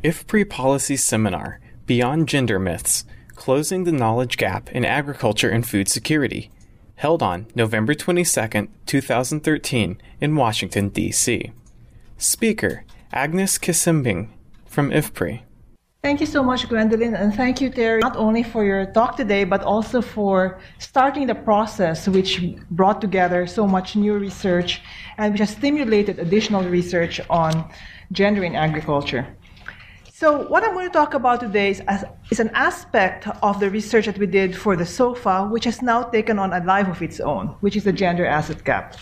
IFPRI Policy Seminar, Beyond Gender Myths, Closing the Knowledge Gap in Agriculture and Food Security, held on November 22, 2013 in Washington, D.C. Speaker, Agnes Kisimbing from IFPRI. Thank you so much, Gwendolyn, and thank you, Terry, not only for your talk today, but also for starting the process which brought together so much new research and which has stimulated additional research on gender in agriculture. So what I'm going to talk about today is an aspect of the research that we did for the SOFA, which has now taken on a life of its own, which is the gender asset gap.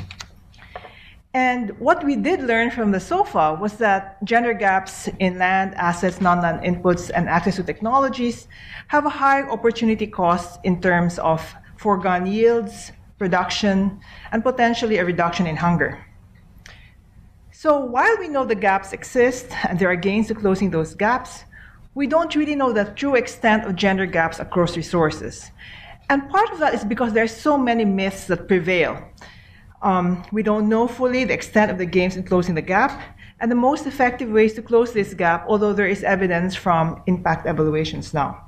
And what we did learn from the SOFA was that gender gaps in land, assets, non-land inputs, and access to technologies have a high opportunity cost in terms of foregone yields, production, and potentially a reduction in hunger. So while we know the gaps exist and there are gains to closing those gaps, we don't really know the true extent of gender gaps across resources. And part of that is because there are so many myths that prevail. We don't know fully the extent of the gains in closing the gap and the most effective ways to close this gap, although there is evidence from impact evaluations now.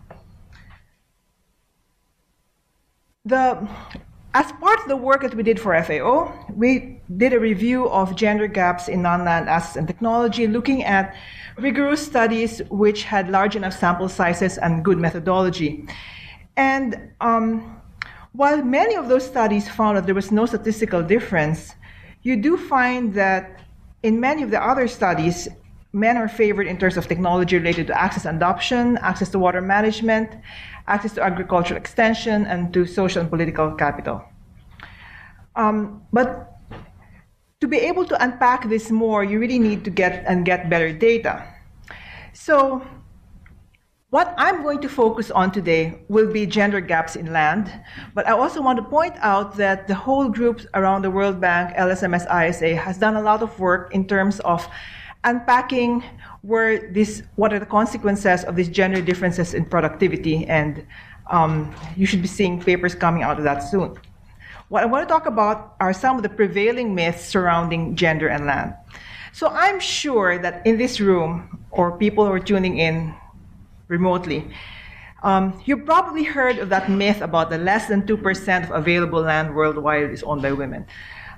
As part of the work that we did for FAO, we did a review of gender gaps in non-land assets and technology, looking at rigorous studies which had large enough sample sizes and good methodology. And while many of those studies found that there was no statistical difference, you do find that in many of the other studies, men are favored in terms of technology related to access and adoption, access to water management, access to agricultural extension, and to social and political capital. But to be able to unpack this more, you really need to get better data. So what I'm going to focus on today will be gender gaps in land, but I also want to point out that the whole group around the World Bank, LSMS, ISA, has done a lot of work in terms of unpacking what are the consequences of these gender differences in productivity, and you should be seeing papers coming out of that soon. What I want to talk about are some of the prevailing myths surrounding gender and land. So I'm sure that in this room, or people who are tuning in remotely, you probably heard of that myth about the less than 2% of available land worldwide is owned by women.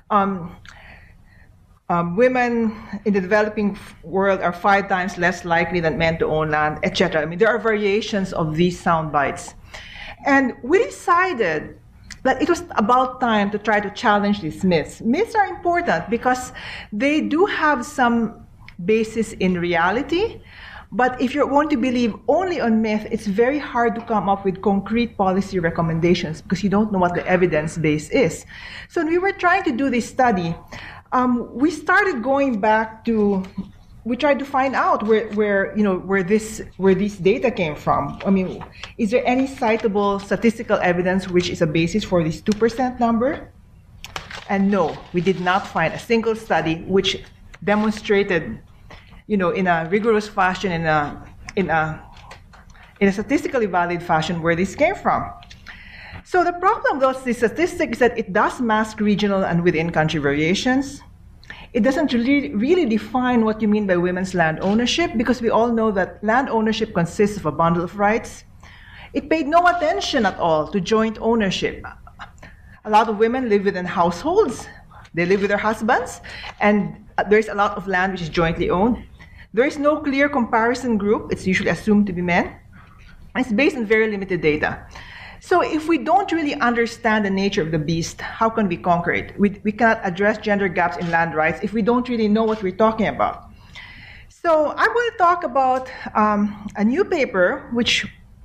Women in the developing world are 5 times less likely than men to own land, etc. I mean, there are variations of these sound bites. And we decided that it was about time to try to challenge these myths. Myths are important because they do have some basis in reality, but if you're going to believe only on myth, it's very hard to come up with concrete policy recommendations because you don't know what the evidence base is. So when we were trying to do this study, we started going back to, we tried to find out where these data came from. I mean, is there any citable statistical evidence which is a basis for this 2% number? And no, we did not find a single study which demonstrated, in a rigorous fashion, in a statistically valid fashion, where this came from. So the problem with these statistics is that it does mask regional and within-country variations. It doesn't really define what you mean by women's land ownership, because we all know that land ownership consists of a bundle of rights. It paid no attention at all to joint ownership. A lot of women live within households. They live with their husbands, and there's a lot of land which is jointly owned. There is no clear comparison group. It's usually assumed to be men. It's based on very limited data. So if we don't really understand the nature of the beast, how can we conquer it? We cannot address gender gaps in land rights if we don't really know what we're talking about. So I'm going to talk about a new paper which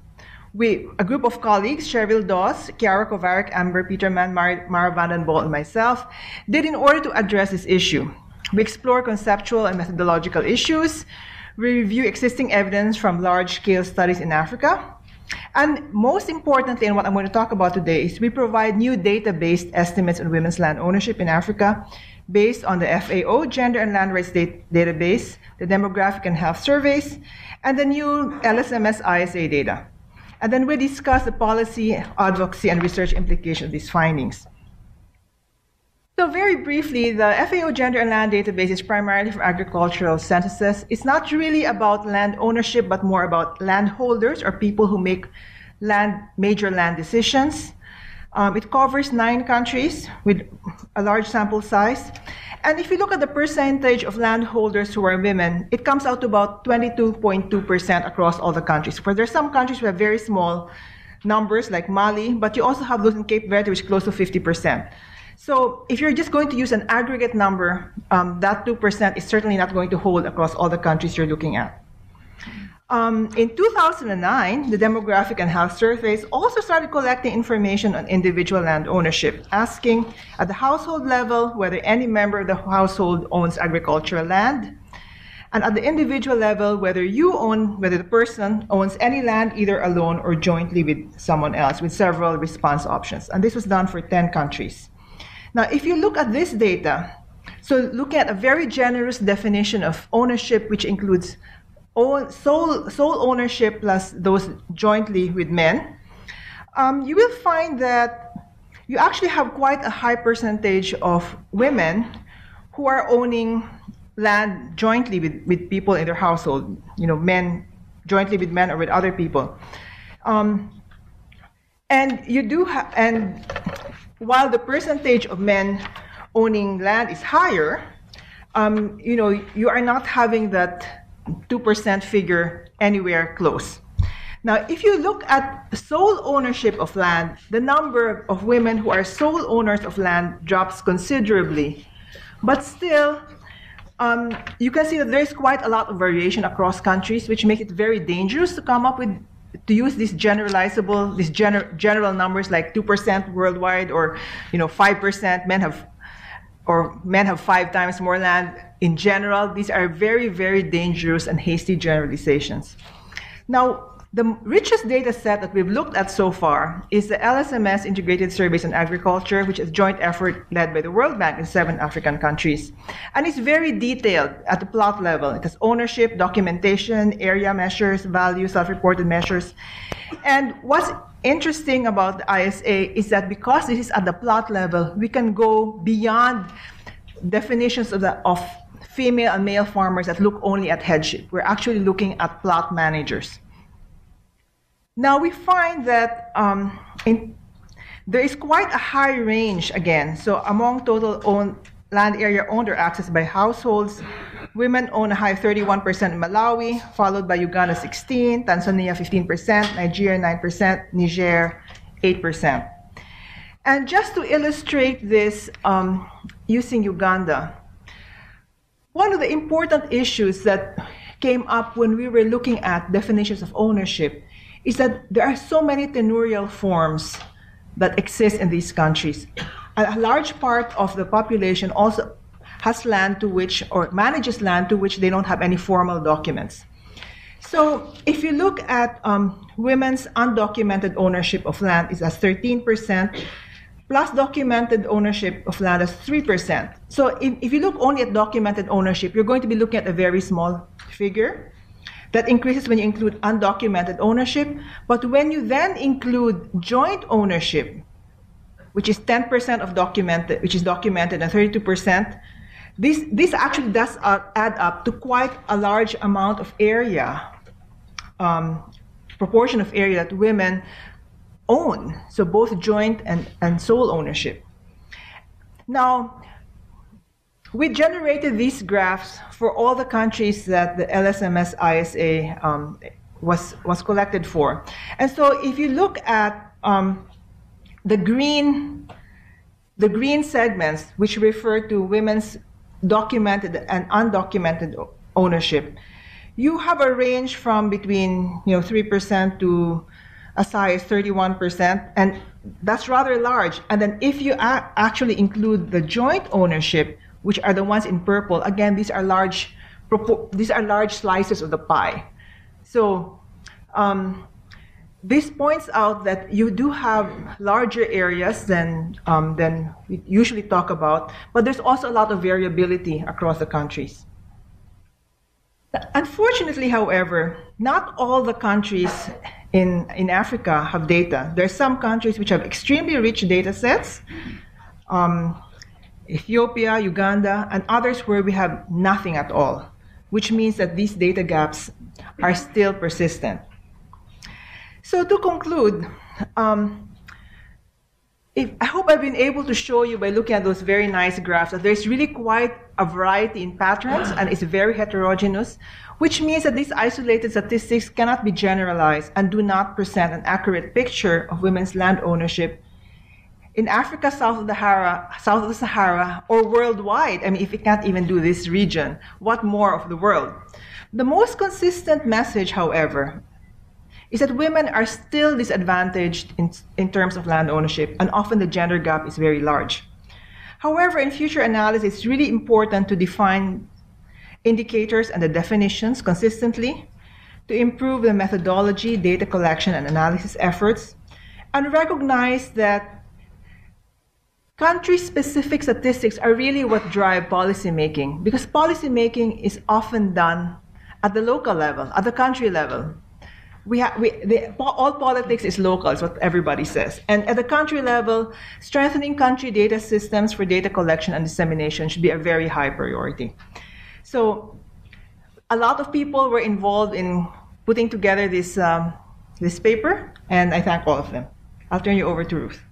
a group of colleagues, Sherville Dawes, Chiara Kovarik, Amber Peterman, Mara Vanden Boel, and myself, did in order to address this issue. We explore conceptual and methodological issues. We review existing evidence from large-scale studies in Africa. And most importantly, and what I'm going to talk about today, is we provide new data-based estimates on women's land ownership in Africa based on the FAO Gender and Land Rights Database, the Demographic and Health Surveys, and the new LSMS ISA data. And then we discuss the policy, advocacy, and research implications of these findings. So very briefly, the FAO Gender and Land Database is primarily for agricultural censuses. It's not really about land ownership, but more about landholders or people who make major land decisions. It covers 9 countries with a large sample size. And if you look at the percentage of landholders who are women, it comes out to about 22.2% across all the countries. For there are some countries who have very small numbers, like Mali, but you also have those in Cape Verde, which is close to 50%. So if you're just going to use an aggregate number, that 2% is certainly not going to hold across all the countries you're looking at. In 2009, the Demographic and Health Surveys also started collecting information on individual land ownership, asking at the household level whether any member of the household owns agricultural land, and at the individual level whether the person owns any land either alone or jointly with someone else, with several response options. And this was done for 10 countries. Now, if you look at this data, so looking at a very generous definition of ownership, which includes sole ownership plus those jointly with men, you will find that you actually have quite a high percentage of women who are owning land jointly with people in their household, men jointly with men or with other people. And while the percentage of men owning land is higher, you are not having that 2% figure anywhere close. Now, if you look at sole ownership of land, the number of women who are sole owners of land drops considerably. But still, you can see that there's quite a lot of variation across countries, which make it very dangerous to use these generalizable, general numbers like 2% worldwide, or 5% men have 5 times more land. In general, these are very, very dangerous and hasty generalizations. Now, the richest data set that we've looked at so far is the LSMS Integrated Surveys on Agriculture, which is a joint effort led by the World Bank in 7 African countries. And it's very detailed at the plot level. It has ownership, documentation, area measures, value, self-reported measures. And what's interesting about the ISA is that because this is at the plot level, we can go beyond definitions of female and male farmers that look only at headship. We're actually looking at plot managers. Now we find that there is quite a high range again. So among total land area owned or accessed by households, women own a high 31% in Malawi, followed by Uganda 16%, Tanzania 15%, Nigeria 9%, Niger 8%. And just to illustrate this using Uganda, one of the important issues that came up when we were looking at definitions of ownership is that there are so many tenurial forms that exist in these countries. A large part of the population also has land to which, or manages land to which they don't have any formal documents. So if you look at women's undocumented ownership of land is as 13%, plus documented ownership of land as 3%. So if you look only at documented ownership, you're going to be looking at a very small figure. That increases when you include undocumented ownership. But when you then include joint ownership, which is 10% of documented, which is documented, and 32%, this actually does add up to quite a large amount of area, proportion of area that women own. So both joint and sole ownership. Now, we generated these graphs for all the countries that the LSMS ISA was collected for. And so if you look at the green segments, which refer to women's documented and undocumented ownership, you have a range from between 3% to as high as 31%, and that's rather large. And then if you actually include the joint ownership, which are the ones in purple, again, these are large slices of the pie. So this points out that you do have larger areas than we usually talk about, but there's also a lot of variability across the countries. Unfortunately, however, not all the countries in Africa have data. There are some countries which have extremely rich data sets. Ethiopia, Uganda, and others where we have nothing at all, which means that these data gaps are still persistent. So to conclude, I hope I've been able to show you by looking at those very nice graphs that there's really quite a variety in patterns and it's very heterogeneous, which means that these isolated statistics cannot be generalized and do not present an accurate picture of women's land ownership in Africa, south of the Sahara, or worldwide. I mean, if we can't even do this region, what more of the world? The most consistent message, however, is that women are still disadvantaged in terms of land ownership, and often the gender gap is very large. However, in future analysis, it's really important to define indicators and the definitions consistently, to improve the methodology, data collection, and analysis efforts, and recognize that country-specific statistics are really what drive policymaking, because policymaking is often done at the local level, at the country level. All politics is local, is what everybody says. And at the country level, strengthening country data systems for data collection and dissemination should be a very high priority. So a lot of people were involved in putting together this paper, and I thank all of them. I'll turn you over to Ruth.